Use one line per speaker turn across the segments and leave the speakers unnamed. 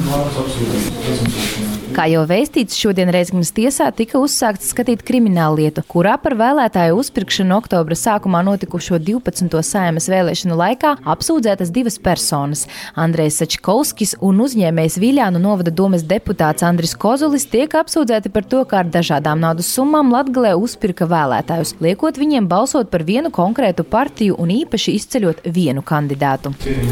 Kā jau vēstīts, šodien Reizeknas tiesā tika uzsākts skatīt krimināllietu, kurā par vēlētāju uzpirkšanu oktobra sākumā notikušo 12. Saeimas vēlēšanu laikā apsūdzētas divas personas. Andrejs Sačkovskis un uzņēmējs Viļānu novada domes deputāts Andris Kozulis tiek apsūdzēti par to, kā ar dažādām naudas summām Latgalē uzpirka vēlētājus, liekot viņiem balsot par vienu konkrētu partiju un īpaši izceļot vienu kandidātu.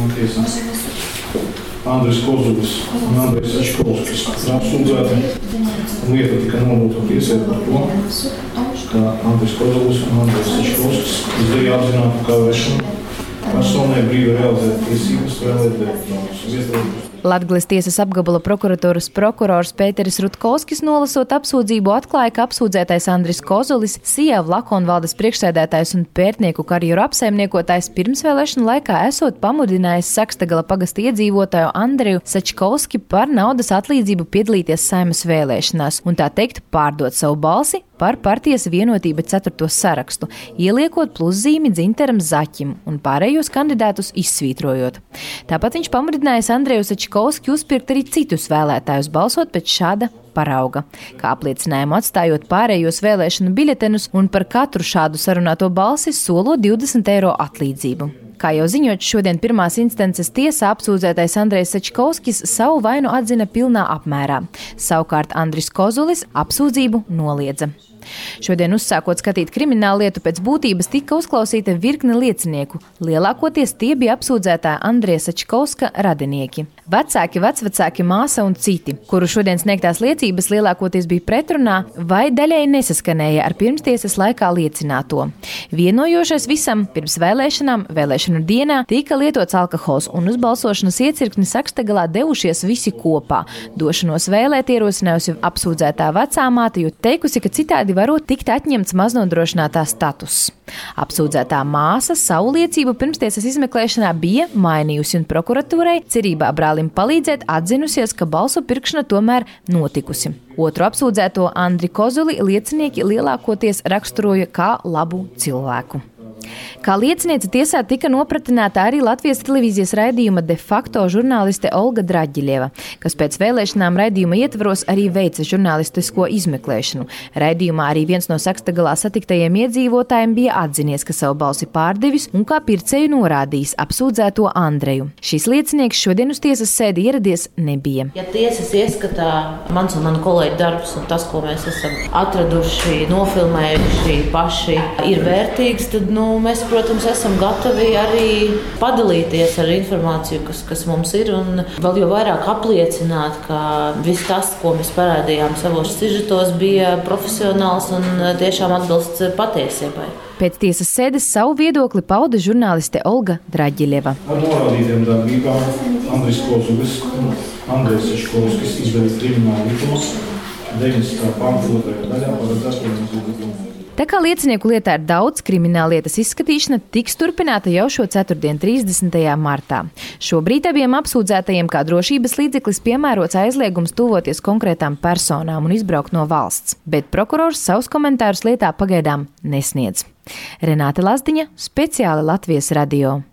Andris Kozulis un Andrejs Sačkovskis ir apsūdzēti. Lieta tika nodota tiesai par to, ka Andris Kozulis un Andrejs Sačkovskis izdarīja apzinātu kavēšanu personai brīvi realizēt tiesības vēlēt deputātus.
Latgales tiesas apgabala prokuratūras prokurors Pēteris Rutkovskis nolasot apsūdzību atklāja, ka apsūdzētais Andris Kozulis, Sijāvu Lakonvaldes priekšsēdētājs un pērtnieku karjeru apsaimniekotājs pirmsvēlēšanu laikā esot pamudinājis Sakstagala pagasta iedzīvotāju Andreju Sačkovski par naudas atlīdzību piedalīties Saeimas vēlēšanās un tā teikt pārdot savu balsi par partijas Vienotība 4. sarakstu, ieliekot pluszīmi Dzintaram Zaķim un pārējos kandidātus izsvītrojot. Tāpat viņš pamudinājis Andreju Sačkovski uzpirkt arī citus vēlētājus balsot pēc šāda parauga, kā apliecinājumu atstājot pārējos vēlēšanu biļetenus un par katru šādu sarunāto balsi solot 20 eiro atlīdzību. Kā jau ziņots, šodien pirmās instances tiesā apsūdzētais Andrejs Sačkovskis savu vainu atzina pilnā apmērā. Savukārt Andris Kozulis apsūdzību noliedza. Šodien uzsākot skatīt krimināllietu, pēc būtības tika uzklausīta virkne liecinieku. Lielākoties tie bija apsūdzētā Andreja Sačkovska radinieki. Vecāki, vecvecāki, māsa un citi, kuru šodien sniegtās liecības lielākoties bija pretrunā vai daļēji nesaskanēja ar pirmstiesas laikā liecināto. Vienojošais visam pirms vēlēšanām, vēlēšanu dienā tika lietots alkohols un uz balsošanas iecirkni Sakstagalā devušies visi kopā. Došanos vēlēt ierosinājusi apsūdzētā vecāmāte, jo teikusi, ka citādi varot tikt atņemts maznodrošinātā status. Apsūdzētā māsa savu liecību pirmstiesas izmeklēšanā bija mainījusi un prokuratūrai cerībā brālim palīdzēt atzinusies, ka balsu pirkšana tomēr notikusi. Otru apsūdzēto Andri Kozuli liecinieki lielākoties raksturoja kā labu cilvēku. Kā lieciniece tiesā tika nopratināta arī Latvijas televīzijas raidījuma de facto žurnāliste Olga Draģiļeva, kas pēc vēlēšanām raidījuma ietvaros arī veica žurnālistisko izmeklēšanu. Raidījumā arī viens no Sakstagalā satiktajiem iedzīvotājiem bija atzinies, ka savu balsi pārdevis un kā pircēju norādījis apsūdzēto Andreju. Šis liecinieks šodien uz tiesas sēdi ieradies nebija.
Ja tiesas ieskatā mans un manu kolēģu darbs un tas, ko mēs esam atraduši, nofilmējuši paši, ir vērtīgs, tad mēs, protams, esam gatavi arī padalīties ar informāciju, kas mums ir, un vēl jau vairāk apliecināt, ka viss tas, ko mēs parādījām savos sižetos, bija profesionāls un tiešām atbilst patiesībai.
Pēc tiesas sēdes savu viedokli pauda žurnāliste Olga Draģiļeva.
Ar norādītiem darbībām Andris Kozulis un Andrejs Sačkovskis izdarīja kriminālu likumus 90. panta 2. daļā paredzēto noziegumu.
Tā kā liecinieku lietā ir daudz, krimināllietas izskatīšana tiks turpināta jau šo ceturtdien 30. martā. Šobrīd abiem apsūdzētajiem kā drošības līdzeklis piemērots aizliegums tuvoties konkrētām personām un izbraukt no valsts, bet prokurors savus komentārus lietā pagaidām nesniedz. Renāte Lazdiņa, speciāli Latvijas radio.